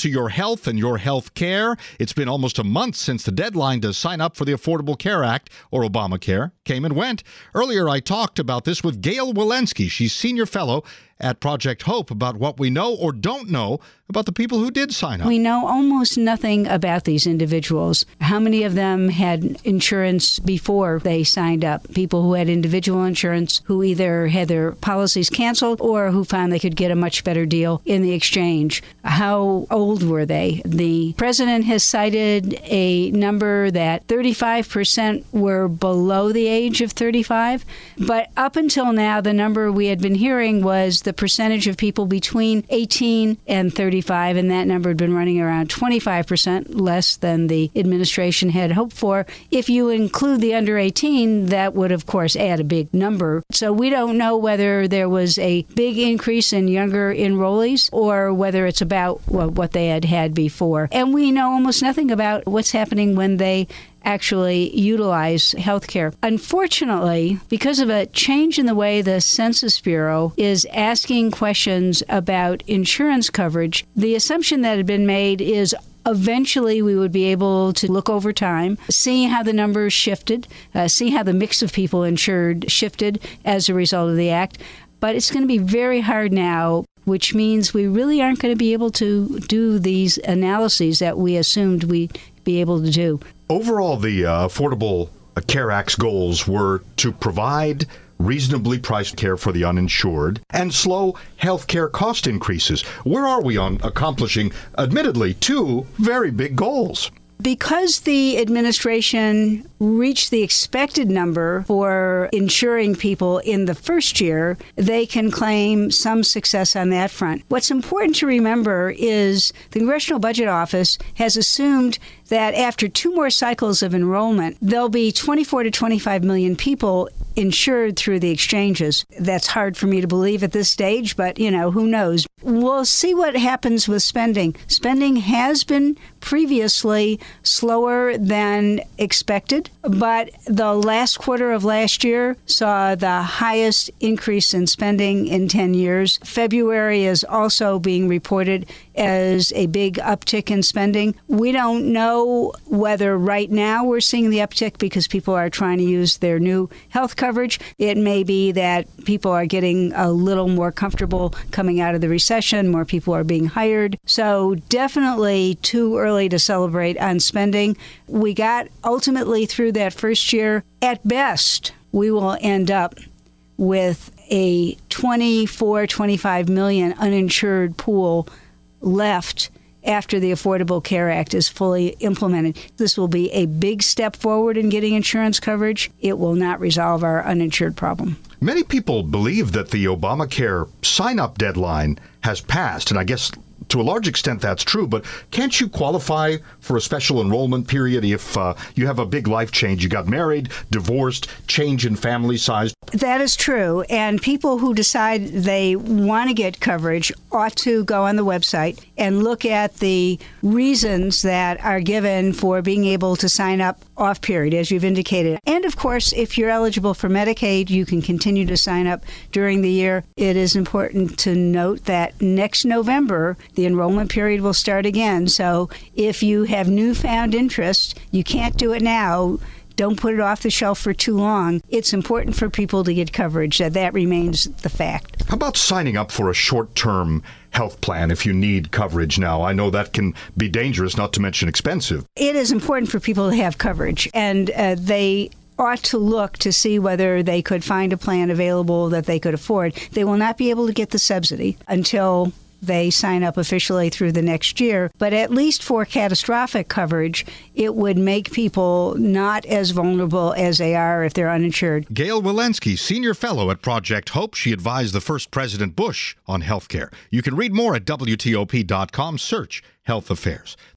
to your health and your health care. It's been almost a month since the deadline to sign up for the Affordable Care Act, or Obamacare, came and went. Earlier, I talked about this with Gail Walensky. She's senior fellow at Project Hope about what we know or don't know about the people who did sign up. We know almost nothing about these individuals. How many of them had insurance before they signed up? People who had individual insurance, who either had their policies canceled or who found they could get a much better deal in the exchange. How old were they? The president has cited a number that 35% were below the age of 35. But up until now, the number we had been hearing was the percentage of people between 18 and 35, and that number had been running around 25%, less than the administration had hoped for. If you include the under 18, that would, of course, add a big number. So we don't know whether there was a big increase in younger enrollees or whether it's about what they had had before. And we know almost nothing about what's happening when they actually utilize health care. Unfortunately, because of a change in the way the Census Bureau is asking questions about insurance coverage, the assumption that had been made is eventually we would be able to look over time, see how the numbers shifted, see how the mix of people insured shifted as a result of the act. But it's going to be very hard now, which means we really aren't going to be able to do these analyses that we assumed we'd be able to do. Overall, the Affordable Care Act's goals were to provide reasonably priced care for the uninsured and slow health care cost increases. Where are we on accomplishing, admittedly, two very big goals? Because the administration reached the expected number for insuring people in the first year, they can claim some success on that front. What's important to remember is the Congressional Budget Office has assumed that after two more cycles of enrollment, there'll be 24 to 25 million people insured through the exchanges. That's hard for me to believe at this stage, but, who knows? We'll see what happens with spending. Spending has been previously slower than expected, but the last quarter of last year saw the highest increase in spending in 10 years. February is also being reported as a big uptick in spending. We don't know whether right now we're seeing the uptick because people are trying to use their new health coverage. It may be that people are getting a little more comfortable coming out of the recession. More people are being hired. So definitely too early to celebrate on spending. We got ultimately through that first year. At best, we will end up with a 25 million uninsured pool left after the Affordable Care Act is fully implemented. This will be a big step forward in getting insurance coverage. It will not resolve our uninsured problem. Many people believe that the Obamacare sign-up deadline has passed, and I guess to a large extent that's true, but can't you qualify for a special enrollment period if you have a big life change? You got married, divorced, change in family size. That is true, and people who decide they want to get coverage ought to go on the website and look at the reasons that are given for being able to sign up off period, as you've indicated. And of course, if you're eligible for Medicaid, you can continue to sign up during the year. It is important to note that next November, the enrollment period will start again. So if you have newfound interest, you can't do it now. Don't put it off the shelf for too long. It's important for people to get coverage. That remains the fact. How about signing up for a short-term health plan if you need coverage now? I know that can be dangerous, not to mention expensive. It is important for people to have coverage, and they ought to look to see whether they could find a plan available that they could afford. They will not be able to get the subsidy until they sign up officially through the next year. But at least for catastrophic coverage, it would make people not as vulnerable as they are if they're uninsured. Gail Walensky, senior fellow at Project Hope. She advised the first President Bush on health care. You can read more at WTOP.com. Search Health Affairs.